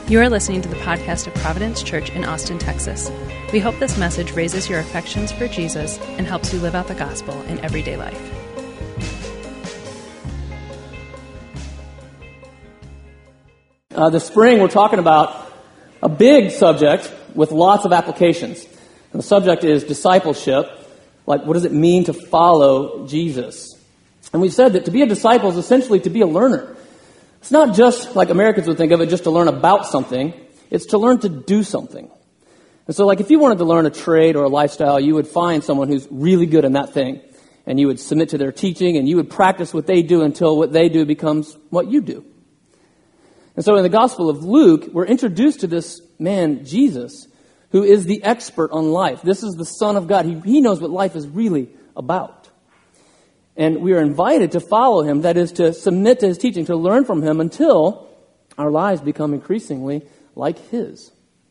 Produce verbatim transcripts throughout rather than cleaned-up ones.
You are listening to the podcast of Providence Church in Austin, Texas. We hope this message raises your affections for Jesus and helps you live out the gospel in everyday life. Uh, this spring, we're talking about a big subject with lots of applications. And the subject is discipleship. Like, what does it mean to follow Jesus? And we've said that to be a disciple is essentially to be a learner. It's not just like Americans would think of it, just to learn about something. It's to learn to do something. And so, like, if you wanted to learn a trade or a lifestyle, you would find someone who's really good in that thing. And you would submit to their teaching, and you would practice what they do until what they do becomes what you do. And so in the Gospel of Luke, we're introduced to this man, Jesus, who is the expert on life. This is the Son of God. He, he knows what life is really about. And we are invited to follow him, that is, to submit to his teaching, to learn from him until our lives become increasingly like his.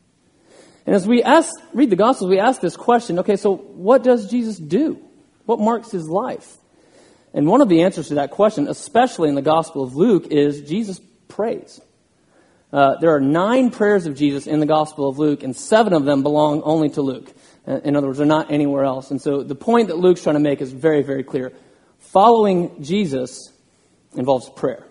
And as we ask, read the Gospels, we ask this question, okay, so what does Jesus do? What marks his life? And one of the answers to that question, especially in the Gospel of Luke, is Jesus prays. Uh, there are nine prayers of Jesus in the Gospel of Luke, and seven of them belong only to Luke. In other words, they're not anywhere else. And so the point that Luke's trying to make is very, very clear. Following Jesus involves prayer.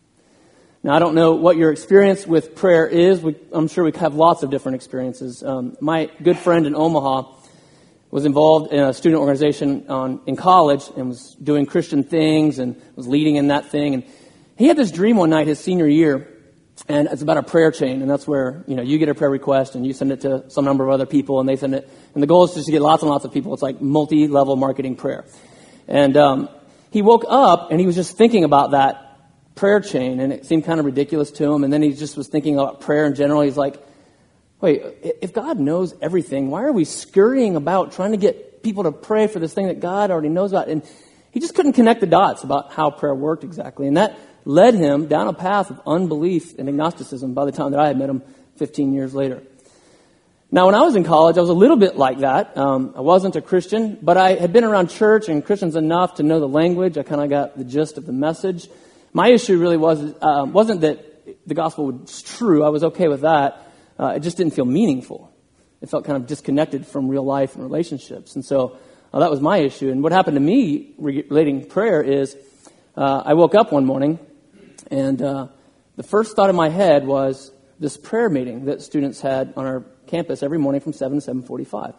Now, I don't know what your experience with prayer is. We, I'm sure we have lots of different experiences. Um, my good friend in Omaha was involved in a student organization on, in college and was doing Christian things and was leading in that thing. And he had this dream one night his senior year, and it's about a prayer chain. And that's where, you know, you get a prayer request and you send it to some number of other people and they send it. And the goal is just to get lots and lots of people. It's like multi-level marketing prayer. And um, he woke up and he was just thinking about that prayer chain, and it seemed kind of ridiculous to him. And then he just was thinking about prayer in general. He's like, wait, if God knows everything, why are we scurrying about trying to get people to pray for this thing that God already knows about? And he just couldn't connect the dots about how prayer worked exactly. And that led him down a path of unbelief and agnosticism by the time that I had met him fifteen years later. Now, when I was in college, I was a little bit like that. Um, I wasn't a Christian, but I had been around church and Christians enough to know the language. I kind of got the gist of the message. My issue really was, uh, wasn't that the gospel was true. I was okay with that. Uh, it just didn't feel meaningful. It felt kind of disconnected from real life and relationships. And so uh, that was my issue. And what happened to me relating prayer is uh, I woke up one morning and uh, the first thought in my head was this prayer meeting that students had on our campus every morning from seven to seven forty-five.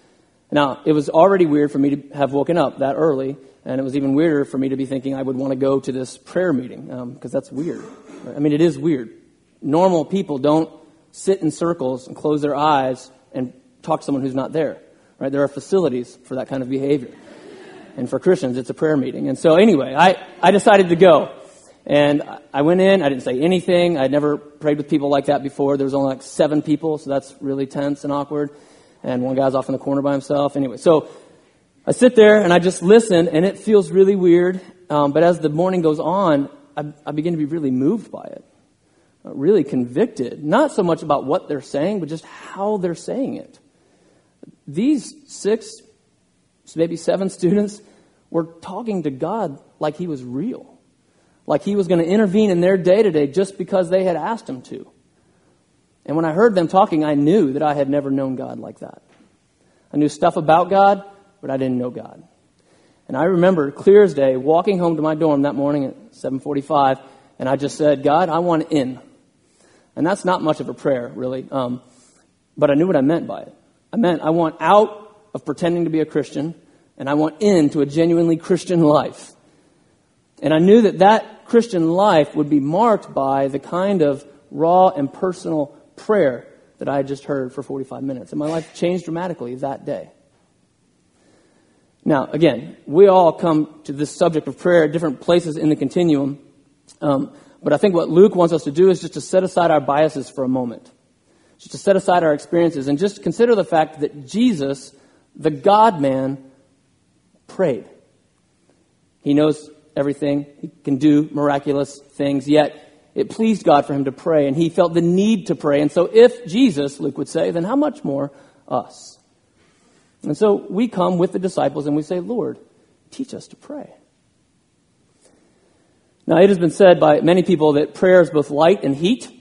Now, it was already weird for me to have woken up that early, and it was even weirder for me to be thinking I would want to go to this prayer meeting, because um, that's weird. I mean, it is weird. Normal people don't sit in circles and close their eyes and talk to someone who's not there. Right? There are facilities for that kind of behavior. And for Christians, it's a prayer meeting. And so anyway, I, I decided to go. And I went in, I didn't say anything. I'd never prayed with people like that before. There was only like seven people, so that's really tense and awkward. And one guy's off in the corner by himself. Anyway, so I sit there and I just listen, and it feels really weird. Um, but as the morning goes on, I, I begin to be really moved by it, uh, really convicted. Not so much about what they're saying, but just how they're saying it. These six, maybe seven students were talking to God like he was real. Like he was going to intervene in their day-to-day just because they had asked him to. And when I heard them talking, I knew that I had never known God like that. I knew stuff about God, but I didn't know God. And I remember, clear as day, walking home to my dorm that morning at seven forty-five, and I just said, God, I want in. And that's not much of a prayer, really, um, but I knew what I meant by it. I meant I want out of pretending to be a Christian, and I want into a genuinely Christian life. And I knew that that Christian life would be marked by the kind of raw and personal prayer that I had just heard for forty-five minutes. And my life changed dramatically that day. Now, again, we all come to this subject of prayer at different places in the continuum. Um, but I think what Luke wants us to do is just to set aside our biases for a moment. Just to set aside our experiences and just consider the fact that Jesus, the God-man, prayed. He knows everything. He can do miraculous things, yet it pleased God for him to pray, and he felt the need to pray. And so if Jesus, Luke would say, then how much more us? And so we come with the disciples and we say, Lord, teach us to pray. Now, it has been said by many people that prayer is both light and heat.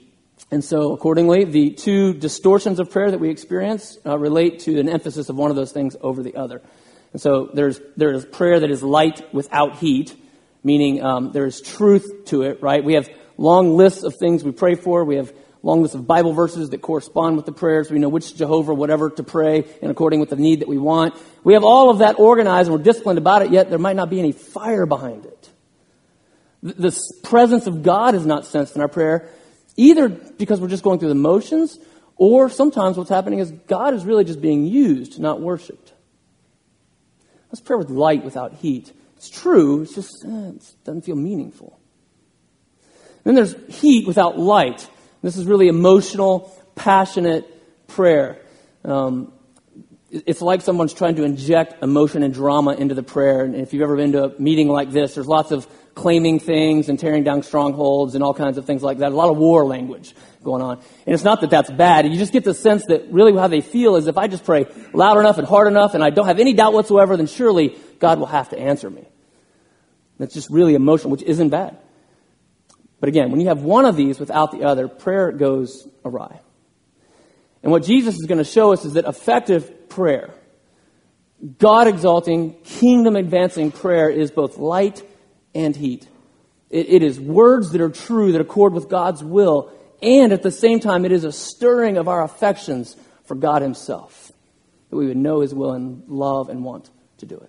And so, accordingly, the two distortions of prayer that we experience uh, relate to an emphasis of one of those things over the other. And so there's there is prayer that is light without heat, meaning um, there is truth to it, right? We have long lists of things we pray for. We have long lists of Bible verses that correspond with the prayers. We know which Jehovah, whatever, to pray and according with the need that we want. We have all of that organized and we're disciplined about it, yet there might not be any fire behind it. The, the presence of God is not sensed in our prayer, either because we're just going through the motions, or sometimes what's happening is God is really just being used, not worshipped. Let's pray with light without heat. It's true, it's just eh, it doesn't feel meaningful. Then there's heat without light. This is really emotional, passionate prayer. Um, it's like someone's trying to inject emotion and drama into the prayer. And if you've ever been to a meeting like this, there's lots of claiming things and tearing down strongholds and all kinds of things like that. A lot of war language going on. And it's not that that's bad. You just get the sense that really how they feel is if I just pray loud enough and hard enough and I don't have any doubt whatsoever, then surely God will have to answer me. That's just really emotional, which isn't bad. But again, when you have one of these without the other, prayer goes awry. And what Jesus is going to show us is that effective prayer, God-exalting, kingdom-advancing prayer is both light and heat. It, it is words that are true, that accord with God's will, and at the same time, it is a stirring of our affections for God himself, that we would know his will and love and want to do it.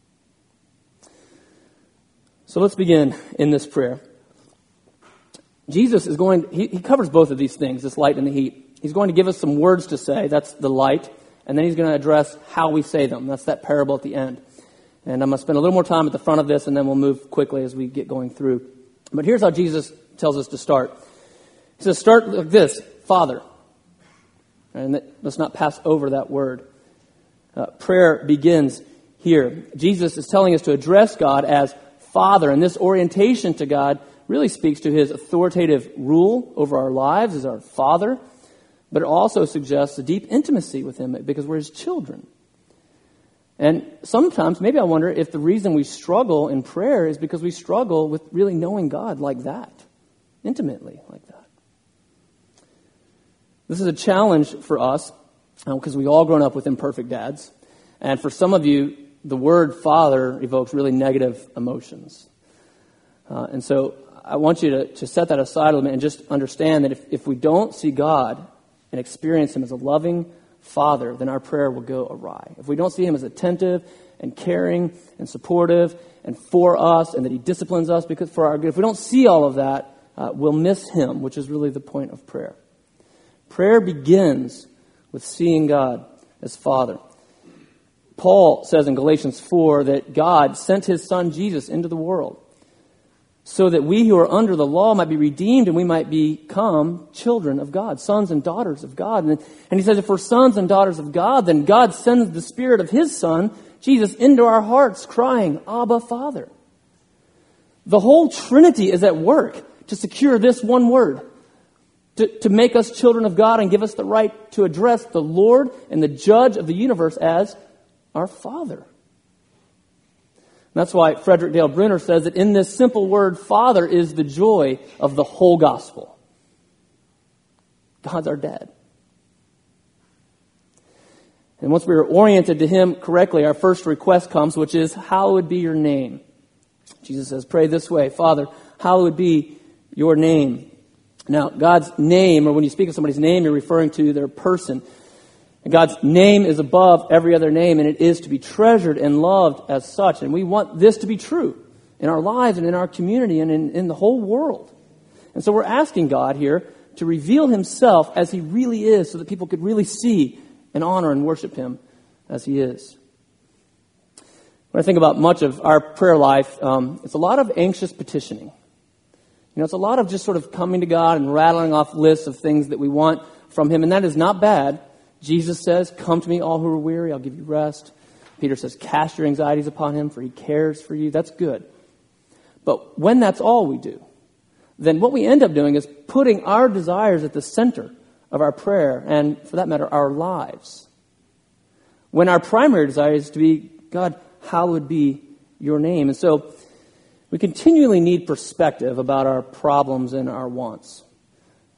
So let's begin in this prayer. Jesus is going, he, he covers both of these things, this light and the heat. He's going to give us some words to say, that's the light, and then he's going to address how we say them. That's that parable at the end. And I'm going to spend a little more time at the front of this, and then we'll move quickly as we get going through. But here's how Jesus tells us to start. He says, start like this, Father. And that, let's not pass over that word. Uh, prayer begins here. Jesus is telling us to address God as Father, and this orientation to God really speaks to his authoritative rule over our lives as our Father, but it also suggests a deep intimacy with him because we're his children. And sometimes, maybe I wonder if the reason we struggle in prayer is because we struggle with really knowing God like that, intimately like that. This is a challenge for us because uh, we all grown up with imperfect dads. And for some of you, the word father evokes really negative emotions. Uh, and so I want you to, to set that aside a little bit and just understand that if, if we don't see God and experience him as a loving Father, then our prayer will go awry. If we don't see him as attentive and caring and supportive and for us and that he disciplines us because for our good, if we don't see all of that, uh, we'll miss him, which is really the point of prayer. Prayer begins with seeing God as Father. Paul says in Galatians four that God sent his son Jesus into the world so that we who are under the law might be redeemed and we might become children of God, sons and daughters of God. And, and he says if we're sons and daughters of God, then God sends the Spirit of his Son, Jesus, into our hearts, crying, Abba, Father. The whole Trinity is at work to secure this one word, to, to make us children of God and give us the right to address the Lord and the Judge of the universe as our Father. That's why Frederick Dale Bruner says that in this simple word, Father is the joy of the whole gospel. God's our dad. And once we are oriented to him correctly, our first request comes, which is, hallowed be your name. Jesus says, pray this way, Father, hallowed be your name. Now, God's name, or when you speak of somebody's name, you're referring to their person. God's name is above every other name, and it is to be treasured and loved as such. And we want this to be true in our lives and in our community and in, in the whole world. And so we're asking God here to reveal himself as he really is so that people could really see and honor and worship him as he is. When I think about much of our prayer life, um, it's a lot of anxious petitioning. You know, it's a lot of just sort of coming to God and rattling off lists of things that we want from him, and that is not bad. Jesus says, come to me all who are weary, I'll give you rest. Peter says, cast your anxieties upon him, for he cares for you. That's good. But when that's all we do, then what we end up doing is putting our desires at the center of our prayer and, for that matter, our lives. When our primary desire is to be, God, hallowed be your name. And so we continually need perspective about our problems and our wants.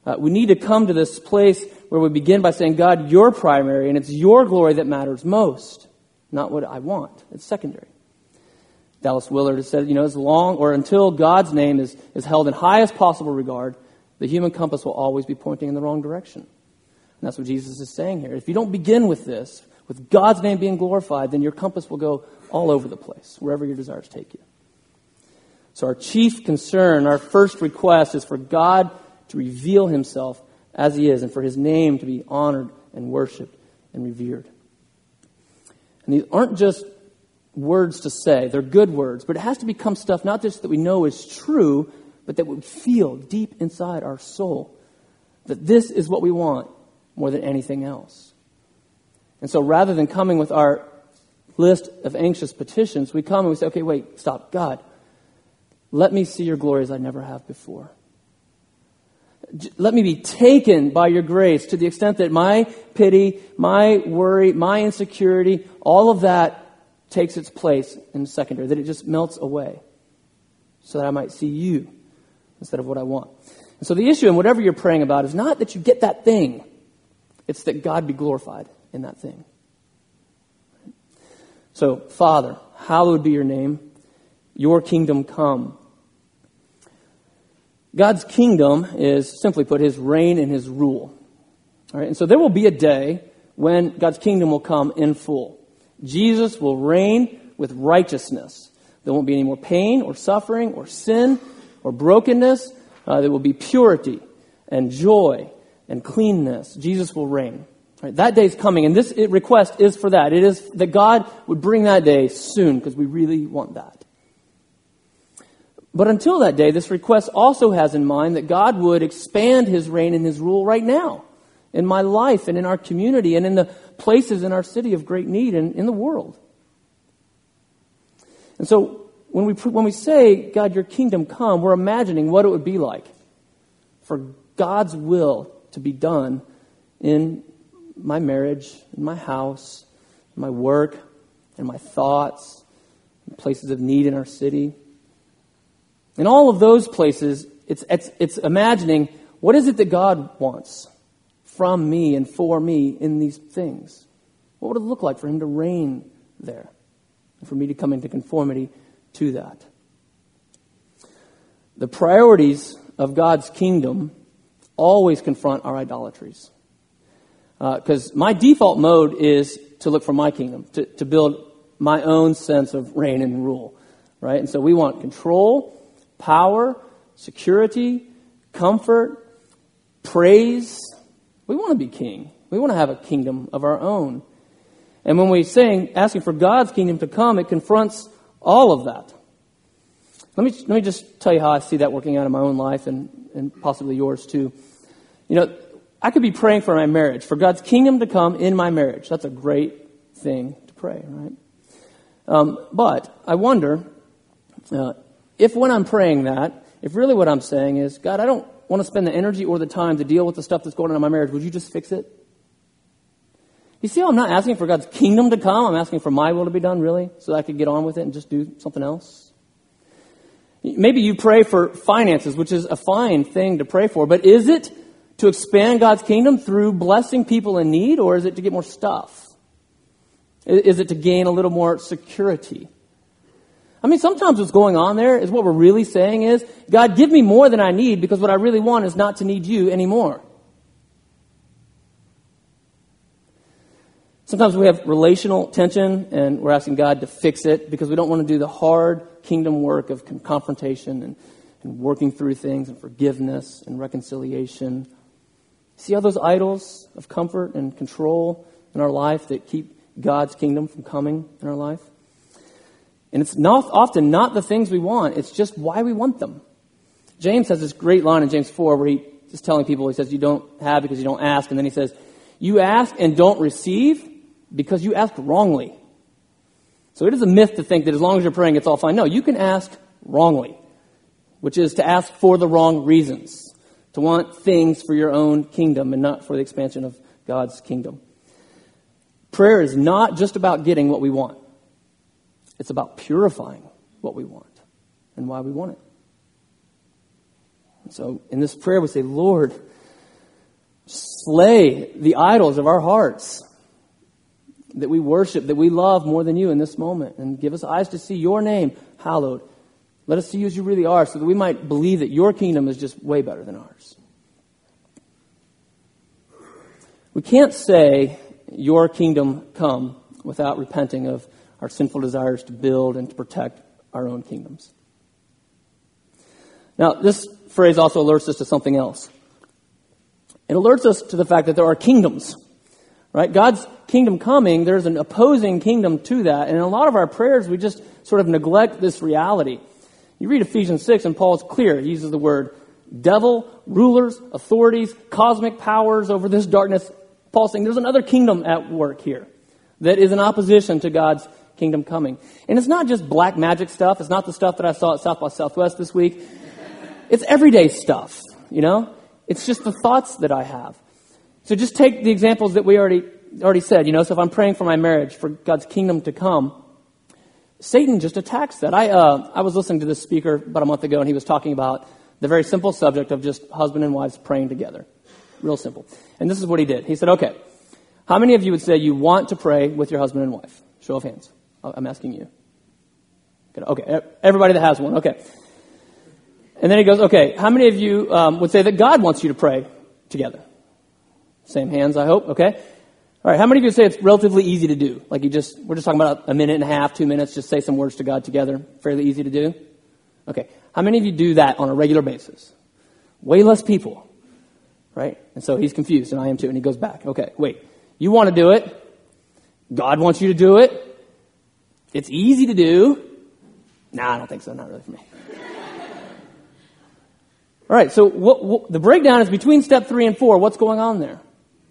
Uh, we need to come to this place where we begin by saying, God, you're primary, and it's your glory that matters most, not what I want. It's secondary. Dallas Willard has said, you know, as long or until God's name is, is held in highest possible regard, the human compass will always be pointing in the wrong direction. And that's what Jesus is saying here. If you don't begin with this, with God's name being glorified, then your compass will go all over the place, wherever your desires take you. So our chief concern, our first request is for God to reveal himself as he is and for his name to be honored and worshiped and revered. And these aren't just words to say. They're good words, but it has to become stuff not just that we know is true, but that we feel deep inside our soul that this is what we want more than anything else. And so rather than coming with our list of anxious petitions, we come and we say, okay, wait, stop. God, let me see your glory as I never have before. Let me be taken by your grace to the extent that my pity, my worry, my insecurity, all of that takes its place in secondary, that it just melts away so that I might see you instead of what I want. And so the issue in whatever you're praying about is not that you get that thing. It's that God be glorified in that thing. So, Father, hallowed be your name. Your kingdom come. God's kingdom is, simply put, his reign and his rule. All right? And so there will be a day when God's kingdom will come in full. Jesus will reign with righteousness. There won't be any more pain or suffering or sin or brokenness. Uh, there will be purity and joy and cleanness. Jesus will reign. Right? That day is coming, and this request is for that. It is that God would bring that day soon because we really want that. But until that day, this request also has in mind that God would expand his reign and his rule right now in my life and in our community and in the places in our city of great need and in the world. And so when we when we say, God, your kingdom come, we're imagining what it would be like for God's will to be done in my marriage, in my house, in my work, in my thoughts, in places of need in our city. In all of those places, it's, it's, it's imagining what is it that God wants from me and for me in these things. What would it look like for him to reign there and for me to come into conformity to that? The priorities of God's kingdom always confront our idolatries. Because uh, my default mode is to look for my kingdom, to, to build my own sense of reign and rule. Right? And so we want control, power, security, comfort, praise. We want to be king. We want to have a kingdom of our own. And when we sing, asking for God's kingdom to come, it confronts all of that. Let me let me just tell you how I see that working out in my own life and, and possibly yours too. You know, I could be praying for my marriage, for God's kingdom to come in my marriage. That's a great thing to pray, right? Um, but I wonder uh, if when I'm praying that, if really what I'm saying is, God, I don't want to spend the energy or the time to deal with the stuff that's going on in my marriage. Would you just fix it? You see how I'm not asking for God's kingdom to come? I'm asking for my will to be done, really, so that I could get on with it and just do something else. Maybe you pray for finances, which is a fine thing to pray for, but is it to expand God's kingdom through blessing people in need, or is it to get more stuff? Is it to gain a little more security? I mean, sometimes what's going on there is what we're really saying is, God, give me more than I need, because what I really want is not to need you anymore. Sometimes we have relational tension, and we're asking God to fix it because we don't want to do the hard kingdom work of confrontation and, and working through things and forgiveness and reconciliation. See all those idols of comfort and control in our life that keep God's kingdom from coming in our life? And it's not often not the things we want, it's just why we want them. James has this great line in James four where he is telling people, he says, you don't have because you don't ask. And then he says, you ask and don't receive because you ask wrongly. So it is a myth to think that as long as you're praying, it's all fine. No, you can ask wrongly, which is to ask for the wrong reasons, to want things for your own kingdom and not for the expansion of God's kingdom. Prayer is not just about getting what we want. It's about purifying what we want and why we want it. And so in this prayer we say, Lord, slay the idols of our hearts that we worship, that we love more than you in this moment. And give us eyes to see your name hallowed. Let us see you as you really are so that we might believe that your kingdom is just way better than ours. We can't say, your kingdom come, without repenting of our sinful desires to build and to protect our own kingdoms. Now, this phrase also alerts us to something else. It alerts us to the fact that there are kingdoms, right? God's kingdom coming, there's an opposing kingdom to that. And in a lot of our prayers, we just sort of neglect this reality. You read Ephesians six, and Paul's clear. He uses the word devil, rulers, authorities, cosmic powers over this darkness. Paul's saying there's another kingdom at work here that is in opposition to God's kingdom coming. And it's not just black magic stuff. It's not the stuff that I saw at South by Southwest this week. It's everyday stuff, you know? It's just the thoughts that I have. So just take the examples that we already already said, you know, so if I'm praying for my marriage, for God's kingdom to come, Satan just attacks that. I uh, I was listening to this speaker about a month ago, and he was talking about the very simple subject of just husband and wives praying together. Real simple. And this is what he did. He said, okay, how many of you would say you want to pray with your husband and wife? Show of hands. I'm asking you. Okay, everybody that has one. Okay. And then he goes, okay, how many of you um, would say that God wants you to pray together? Same hands, I hope. Okay. All right. How many of you would say it's relatively easy to do? Like you just, we're just talking about a minute and a half, two minutes, just say some words to God together. Fairly easy to do? Okay. How many of you do that on a regular basis? Way less people. Right? And so he's confused, and I am too, and he goes back. Okay, wait. You want to do it. God wants you to do it. It's easy to do. Nah, I don't think so. Not really for me. All right, so what, what, the breakdown is between step three and four. What's going on there?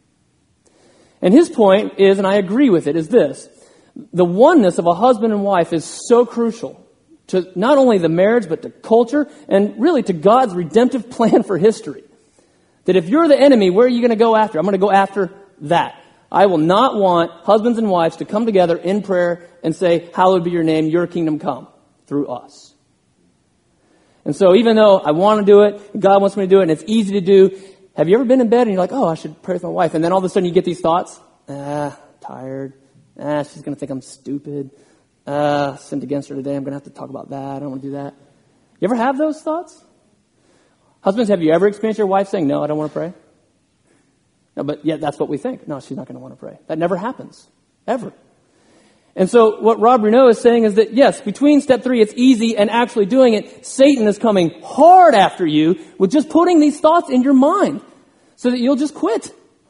And his point is, and I agree with it, is this. The oneness of a husband and wife is so crucial to not only the marriage, but to culture, and really to God's redemptive plan for history. That if you're the enemy, where are you going to go after? I'm going to go after that. I will not want husbands and wives to come together in prayer and say, hallowed be your name, your kingdom come through us. And so even though I want to do it, God wants me to do it, and it's easy to do, have you ever been in bed and you're like, oh, I should pray with my wife, and then all of a sudden you get these thoughts? Ah, tired. Ah, she's going to think I'm stupid. Ah, sinned against her today. I'm going to have to talk about that. I don't want to do that. You ever have those thoughts? Husbands, have you ever experienced your wife saying, no, I don't want to pray? No, but yet that's what we think. No, she's not going to want to pray. That never happens. Ever. And so what Rob Renault is saying is that, yes, between step three, it's easy, and actually doing it, Satan is coming hard after you with just putting these thoughts in your mind so that you'll just quit.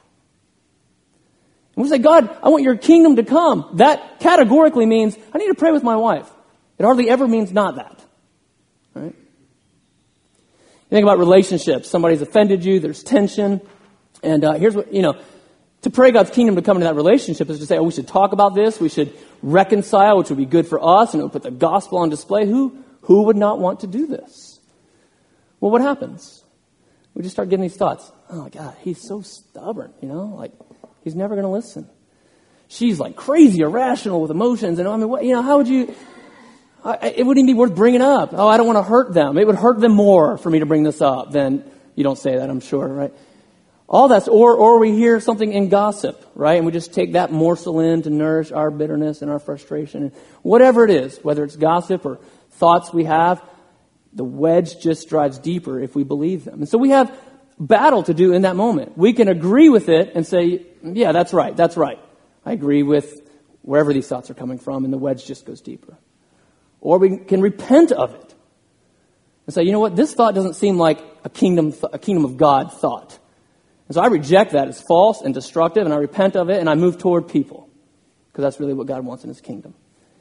And we say, God, I want your kingdom to come. That categorically means I need to pray with my wife. It hardly ever means not that. All right? You think about relationships. Somebody's offended you. There's tension. And uh, here's what, you know, to pray God's kingdom to come into that relationship is to say, oh, we should talk about this. We should reconcile, which would be good for us, and it would put the gospel on display. Who, who would not want to do this? Well, what happens? We just start getting these thoughts. Oh, my God, he's so stubborn, you know, like he's never going to listen. She's like crazy, irrational with emotions. And I mean, what, you know, how would you... I, it wouldn't even be worth bringing up. Oh, I don't want to hurt them. It would hurt them more for me to bring this up than you don't say that, I'm sure, right? All that's, or, or we hear something in gossip, right? And we just take that morsel in to nourish our bitterness and our frustration. And whatever it is, whether it's gossip or thoughts we have, the wedge just drives deeper if we believe them. And so we have battle to do in that moment. We can agree with it and say, yeah, that's right, that's right. I agree with wherever these thoughts are coming from, and the wedge just goes deeper. Or we can repent of it and say, you know what, this thought doesn't seem like a kingdom, th- a kingdom of God thought. And so I reject that as false and destructive, and I repent of it, and I move toward people, because that's really what God wants in his kingdom.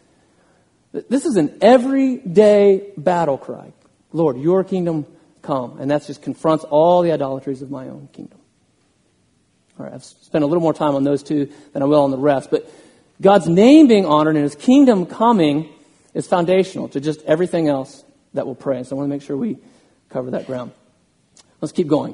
This is an everyday battle cry. Lord, your kingdom come. And that just confronts all the idolatries of my own kingdom. All right, I've spent a little more time on those two than I will on the rest. But God's name being honored and his kingdom coming is foundational to just everything else that we'll pray. So I want to make sure we cover that ground. Let's keep going.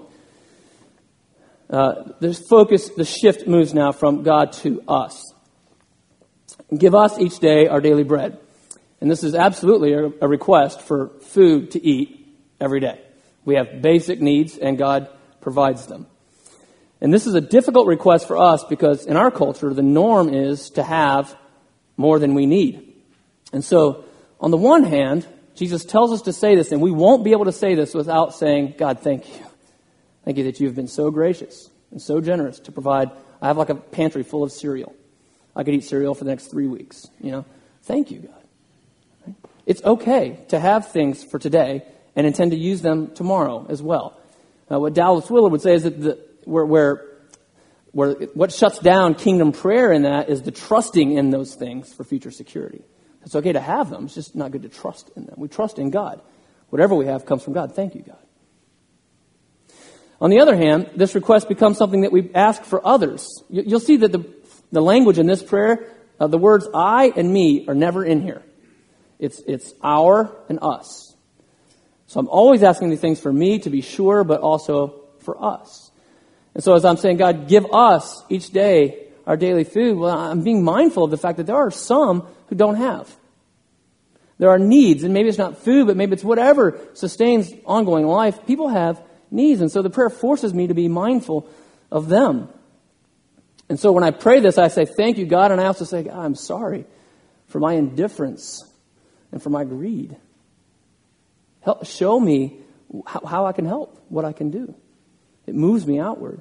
Uh, there's focus, the shift moves now from God to us. Give us each day our daily bread. And this is absolutely a, a request for food to eat every day. We have basic needs, and God provides them. And this is a difficult request for us because in our culture, the norm is to have more than we need. And so, on the one hand, Jesus tells us to say this, and we won't be able to say this without saying, God, thank you. Thank you that you have been so gracious and so generous to provide. I have like a pantry full of cereal. I could eat cereal for the next three weeks. You know, thank you, God. It's okay to have things for today and intend to use them tomorrow as well. Uh, what Dallas Willard would say is that the, where, where, where what shuts down kingdom prayer in that is the trusting in those things for future security. It's okay to have them. It's just not good to trust in them. We trust in God. Whatever we have comes from God. Thank you, God. On the other hand, this request becomes something that we ask for others. You'll see that the, the language in this prayer, uh, the words I and me are never in here. It's, it's our and us. So I'm always asking these things for me to be sure, but also for us. And so as I'm saying, God, give us each day our daily food, well, I'm being mindful of the fact that there are some who don't have. There are needs, and maybe it's not food, but maybe it's whatever sustains ongoing life. People have needs, and so the prayer forces me to be mindful of them. And so when I pray this, I say, thank you, God, and I also say, God, I'm sorry for my indifference and for my greed. Help, show me how, how I can help, what I can do. It moves me outward.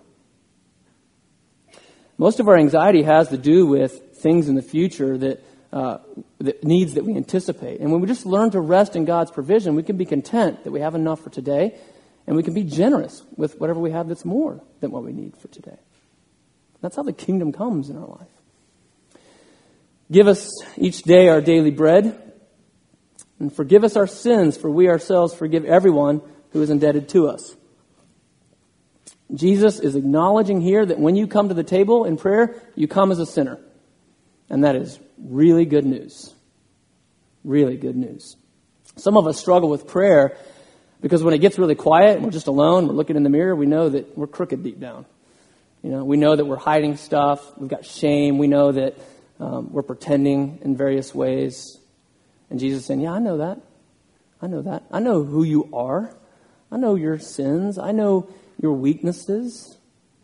Most of our anxiety has to do with things in the future that, uh, that needs that we anticipate. And when we just learn to rest in God's provision, we can be content that we have enough for today, and we can be generous with whatever we have that's more than what we need for today. That's how the kingdom comes in our life. Give us each day our daily bread, and forgive us our sins, for we ourselves forgive everyone who is indebted to us. Jesus is acknowledging here that when you come to the table in prayer, you come as a sinner. And that is really good news. Really good news. Some of us struggle with prayer because when it gets really quiet and we're just alone, we're looking in the mirror, we know that we're crooked deep down. You know, we know that we're hiding stuff. We've got shame. We know that um, we're pretending in various ways. And Jesus is saying, yeah, I know that. I know that. I know who you are. I know your sins. I know your weaknesses.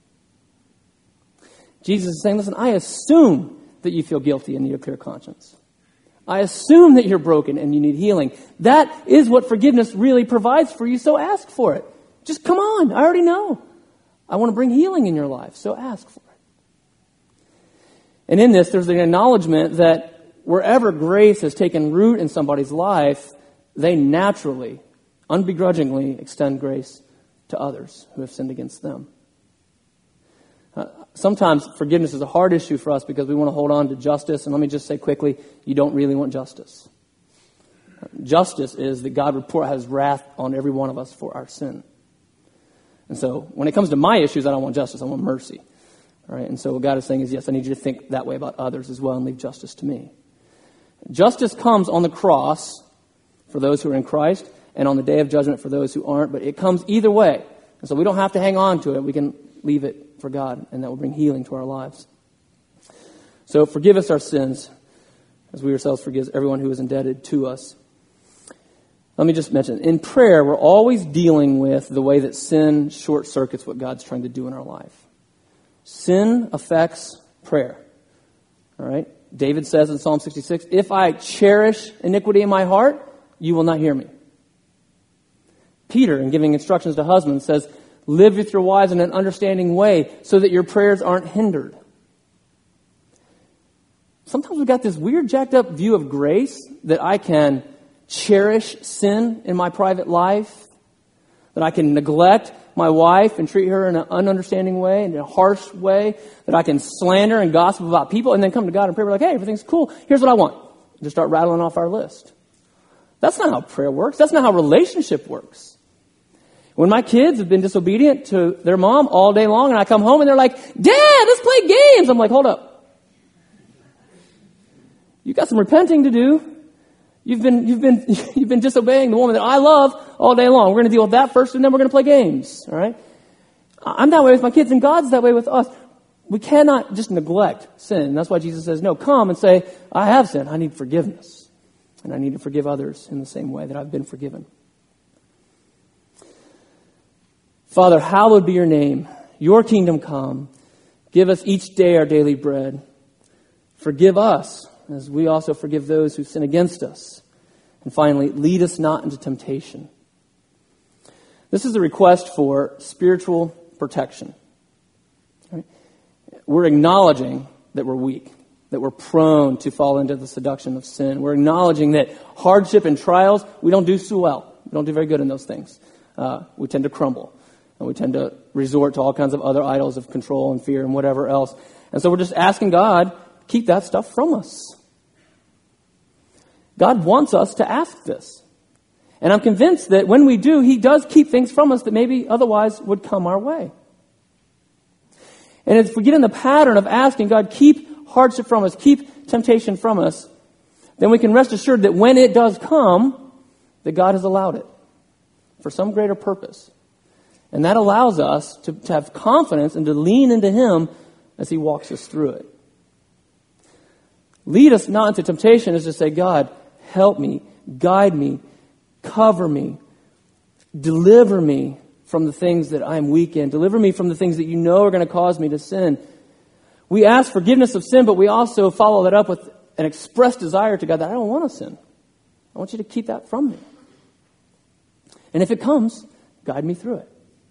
Jesus is saying, listen, I assume that you feel guilty and need a clear conscience. I assume that you're broken and you need healing. That is what forgiveness really provides for you, so ask for it. Just come on, I already know. I want to bring healing in your life, so ask for it. And in this, there's an acknowledgement that wherever grace has taken root in somebody's life, they naturally, unbegrudgingly extend grace to others who have sinned against them. Uh, sometimes forgiveness is a hard issue for us because we want to hold on to justice. And let me just say quickly, you don't really want justice. Uh, justice is that God report has wrath on every one of us for our sin. And so when it comes to my issues, I don't want justice, I want mercy. All right? And so what God is saying is, yes, I need you to think that way about others as well and leave justice to me. Justice comes on the cross for those who are in Christ, and on the day of judgment for those who aren't, but it comes either way. And so we don't have to hang on to it. We can leave it for God, and that will bring healing to our lives. So forgive us our sins, as we ourselves forgive everyone who is indebted to us. Let me just mention, in prayer, we're always dealing with the way that sin short-circuits what God's trying to do in our life. Sin affects prayer. All right? David says in Psalm sixty-six, if I cherish iniquity in my heart, you will not hear me. Peter, in giving instructions to husbands, says, live with your wives in an understanding way so that your prayers aren't hindered. Sometimes we've got this weird jacked up view of grace that I can cherish sin in my private life, that I can neglect my wife and treat her in an ununderstanding way, in a harsh way, that I can slander and gossip about people and then come to God and pray. We're like, hey, everything's cool. Here's what I want. Just start rattling off our list. That's not how prayer works. That's not how relationship works. When my kids have been disobedient to their mom all day long and I come home and they're like, Dad, let's play games. I'm like, hold up. You got some repenting to do. You've been, you've been, you've been disobeying the woman that I love all day long. We're going to deal with that first and then we're going to play games. All right. I'm that way with my kids and God's that way with us. We cannot just neglect sin. That's why Jesus says, no, come and say, I have sinned. I need forgiveness. And I need to forgive others in the same way that I've been forgiven. Father, hallowed be your name. your kingdom come. Give us each day our daily bread. Forgive us, as we also forgive those who sin against us. And finally, lead us not into temptation. This is a request for spiritual protection. Right? We're acknowledging that we're weak, that we're prone to fall into the seduction of sin. We're acknowledging that hardship and trials, we don't do so well. We don't do very good in those things. Uh, we tend to crumble. And we tend to resort to all kinds of other idols of control and fear and whatever else. And so we're just asking God, keep that stuff from us. God wants us to ask this. And I'm convinced that when we do, He does keep things from us that maybe otherwise would come our way. And if we get in the pattern of asking God, keep hardship from us, keep temptation from us, then we can rest assured that when it does come, that God has allowed it for some greater purpose. And that allows us to, to have confidence and to lean into Him as He walks us through it. Lead us not into temptation is to say, God, help me, guide me, cover me, deliver me from the things that I'm weak in. Deliver me from the things that you know are going to cause me to sin. We ask forgiveness of sin, but we also follow that up with an express desire to God that I don't want to sin. I want you to keep that from me. And if it comes, guide me through it.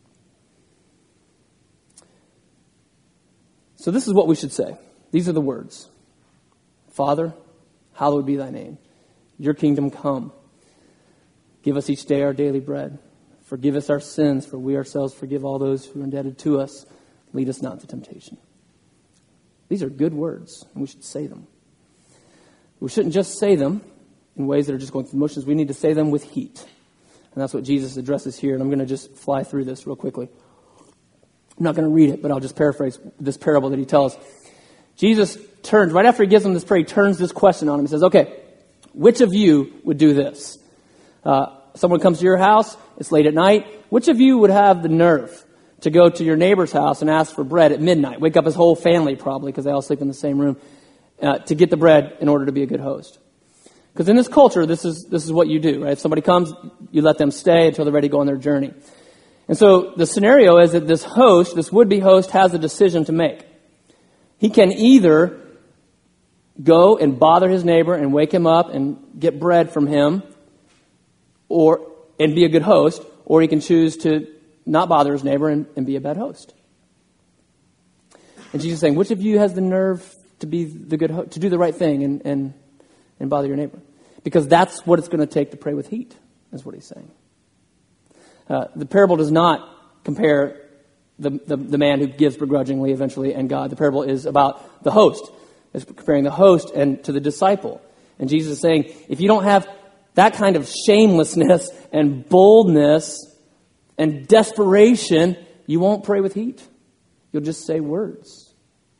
So this is what we should say. These are the words. Father, hallowed be thy name. Your kingdom come. Give us each day our daily bread. Forgive us our sins, for we ourselves forgive all those who are indebted to us. Lead us not into temptation. These are good words, and we should say them. We shouldn't just say them in ways that are just going through the motions. We need to say them with heat. And that's what Jesus addresses here, and I'm going to just fly through this real quickly. I'm not going to read it, but I'll just paraphrase this parable that he tells. Jesus turns, right after he gives them this prayer, he turns this question on him and says, okay, which of you would do this? Uh, someone comes to your house, it's late at night. Which of you would have the nerve to go to your neighbor's house and ask for bread at midnight? Wake up his whole family probably, because they all sleep in the same room, uh, to get the bread in order to be a good host. Because in this culture, this is this is what you do, right? If somebody comes, you let them stay until they're ready to go on their journey. And so the scenario is that this host, this would-be host, has a decision to make. He can either go and bother his neighbor and wake him up and get bread from him, or and be a good host, or he can choose to not bother his neighbor and, and be a bad host. And Jesus is saying, which of you has the nerve to be the good ho- to do the right thing and, and and bother your neighbor? Because that's what it's going to take to pray with heat, is what he's saying. Uh, the parable does not compare the, the, the man who gives begrudgingly eventually and God. The parable is about the host. It's comparing the host and to the disciple. And Jesus is saying, if you don't have that kind of shamelessness and boldness and desperation, you won't pray with heat. You'll just say words.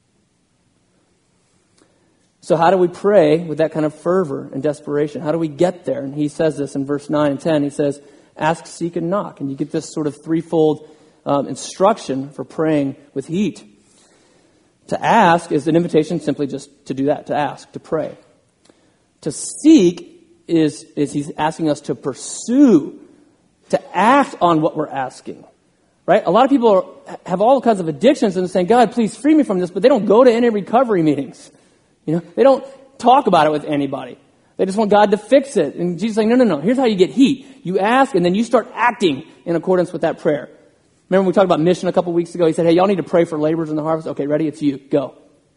So how do we pray with that kind of fervor and desperation? How do we get there? And he says this in verse nine and ten. He says, ask, seek, and knock. And you get this sort of threefold um, instruction for praying with heat. To ask is an invitation simply just to do that, to ask, to pray. To seek is, is he's asking us to pursue, to act on what we're asking. Right? A lot of people are, have all kinds of addictions and they're saying, God, please free me from this, but they don't go to any recovery meetings. You know, they don't talk about it with anybody. They just want God to fix it. And Jesus is saying, no, no, no. Here's how you get heat. You ask, and then you start acting in accordance with that prayer. Remember when we talked about mission a couple weeks ago? He said, hey, y'all need to pray for laborers in the harvest. Okay, ready? It's you. Go.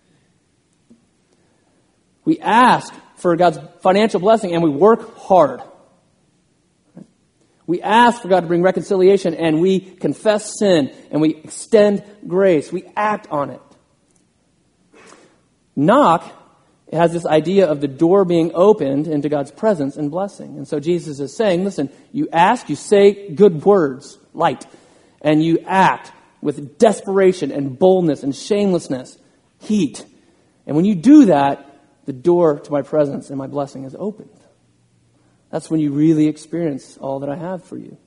We ask for God's financial blessing, and we work hard. We ask for God to bring reconciliation, and we confess sin, and we extend grace. We act on it. Knock. It has this idea of the door being opened into God's presence and blessing. And so Jesus is saying, listen, you ask, you say good words, light, and you act with desperation and boldness and shamelessness, heat. And when you do that, the door to my presence and my blessing is opened. That's when you really experience all that I have for you.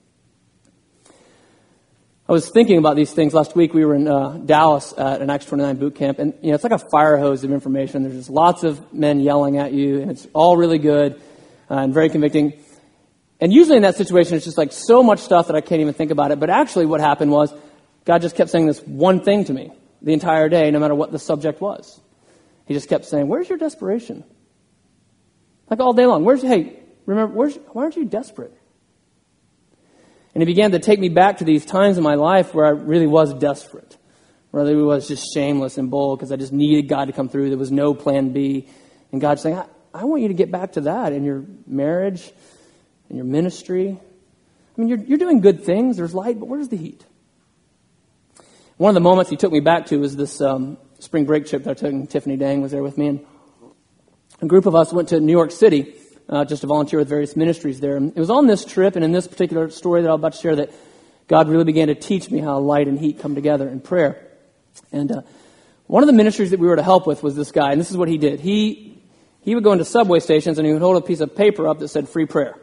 I was thinking about these things last week. We were in uh, Dallas at an Acts twenty-nine boot camp, and you know it's like a fire hose of information. There's just lots of men yelling at you, and it's all really good uh, and very convicting. And usually in that situation, it's just like so much stuff that I can't even think about it. But actually what happened was God just kept saying this one thing to me the entire day, no matter what the subject was. He just kept saying, where's your desperation? Like all day long. Where's, hey, remember, where's, why aren't you desperate? And he began to take me back to these times in my life where I really was desperate. Where I really was just shameless and bold because I just needed God to come through. There was no plan B. And God's saying, I, I want you to get back to that in your marriage, in your ministry. I mean, you're, you're doing good things. There's light, but where's the heat? One of the moments he took me back to was this um, spring break trip that I took, and Tiffany Dang was there with me. And a group of us went to New York City uh, just to volunteer with various ministries there. And it was on this trip and in this particular story that I'm about to share that God really began to teach me how light and heat come together in prayer. And uh, one of the ministries that we were to help with was this guy, and this is what he did. He he would go into subway stations and he would hold a piece of paper up that said free prayer.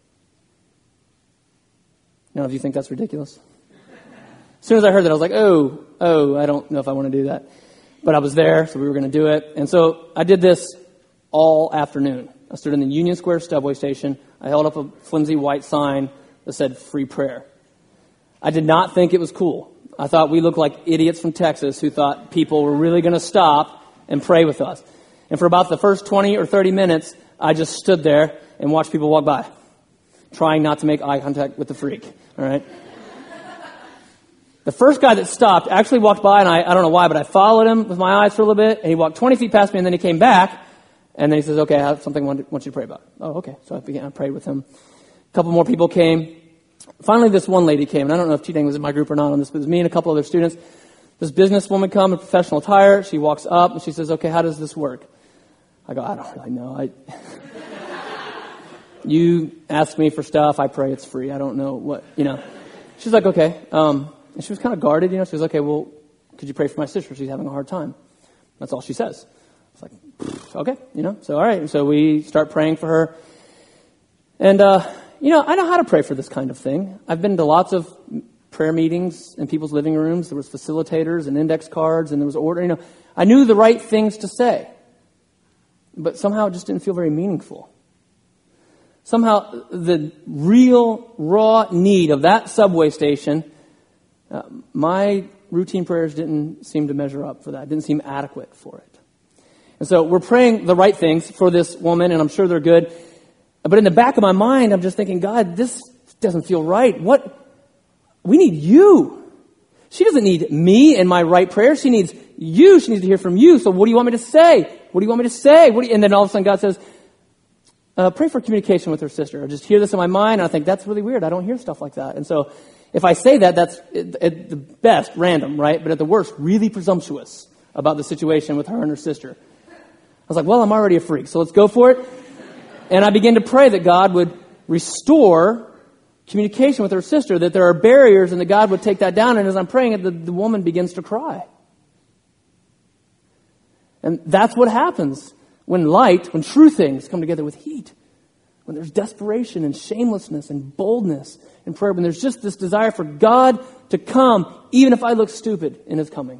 None of you think that's ridiculous? As soon as I heard that, I was like, oh, oh, I don't know if I want to do that. But I was there, so we were going to do it. And so I did this all afternoon. I stood in the Union Square subway station. I held up a flimsy white sign that said free prayer. I did not think it was cool. I thought we looked like idiots from Texas who thought people were really going to stop and pray with us. And for about the first twenty or thirty minutes, I just stood there and watched people walk by, trying not to make eye contact with the freak. All right? The first guy that stopped actually walked by, and I, I don't know why, but I followed him with my eyes for a little bit, and he walked twenty feet past me, and then he came back, and then he says, okay, I have something I want, want you to pray about. Oh, okay. So I began, I prayed with him. A couple more people came. Finally, this one lady came, and I don't know if T-Dang was in my group or not on this, but it was me and a couple other students. This businesswoman come in professional attire. She walks up, and she says, okay, how does this work? I go, I don't really know. I You ask me for stuff, I pray it's free. I don't know what, you know. She's like, okay. Um, and she was kind of guarded, you know. She was, okay, well, could you pray for my sister? She's having a hard time. That's all she says. It's like, okay, you know. So, all right. So we start praying for her. And, uh, you know, I know how to pray for this kind of thing. I've been to lots of prayer meetings in people's living rooms. There was facilitators and index cards, and there was order. You know, I knew the right things to say. But somehow it just didn't feel very meaningful. Somehow the real, raw need of that subway station, uh, my routine prayers didn't seem to measure up for that. Didn't seem adequate for it. And so we're praying the right things for this woman, and I'm sure they're good. But in the back of my mind, I'm just thinking, God, this doesn't feel right. What? We need you. She doesn't need me and my right prayer. She needs you. She needs to hear from you. So what do you want me to say? What do you want me to say? What do you, and then all of a sudden God says, Uh, pray for communication with her sister. I just hear this in my mind, and I think that's really weird. I don't hear stuff like that. And so if I say that, that's at, at the best random, right? But at the worst, really presumptuous about the situation with her and her sister. I was like, well, I'm already a freak, so let's go for it. And I began to pray that God would restore communication with her sister, that there are barriers, and that God would take that down. And as I'm praying it, the, the woman begins to cry. And that's what happens when light, when true things come together with heat, when there's desperation and shamelessness and boldness in prayer, when there's just this desire for God to come, even if I look stupid in His coming.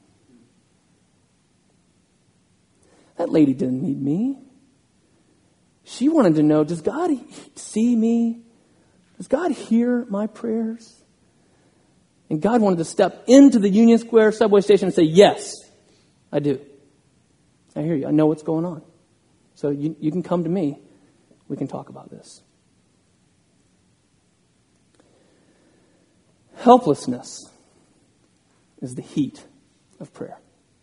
That lady didn't need me. She wanted to know, does God see me? Does God hear my prayers? And God wanted to step into the Union Square subway station and say, yes, I do. I hear you. I know what's going on. So you, you can come to me. We can talk about this. Helplessness is the heat of prayer.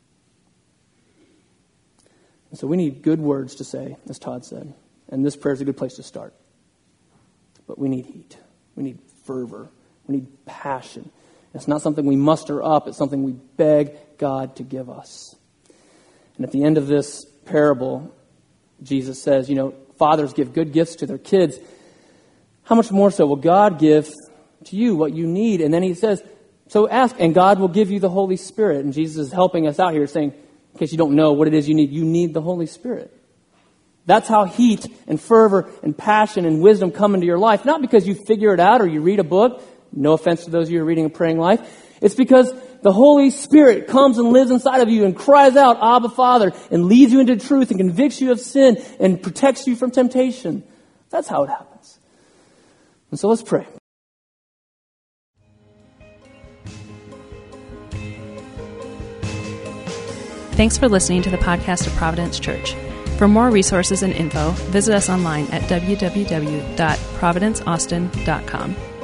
And so we need good words to say, as Todd said. And this prayer is a good place to start. But we need heat. We need fervor. We need passion. It's not something we muster up. It's something we beg God to give us. And at the end of this parable, Jesus says, you know, fathers give good gifts to their kids. How much more so will God give to you what you need? And then he says, so ask, and God will give you the Holy Spirit. And Jesus is helping us out here saying, in case you don't know what it is you need, you need the Holy Spirit. That's how heat and fervor and passion and wisdom come into your life. Not because you figure it out or you read a book. No offense to those of you who are reading a praying life. It's because the Holy Spirit comes and lives inside of you and cries out, Abba, Father, and leads you into truth and convicts you of sin and protects you from temptation. That's how it happens. And so let's pray. Thanks for listening to the podcast of Providence Church. For more resources and info, visit us online at w w w dot providence austin dot com.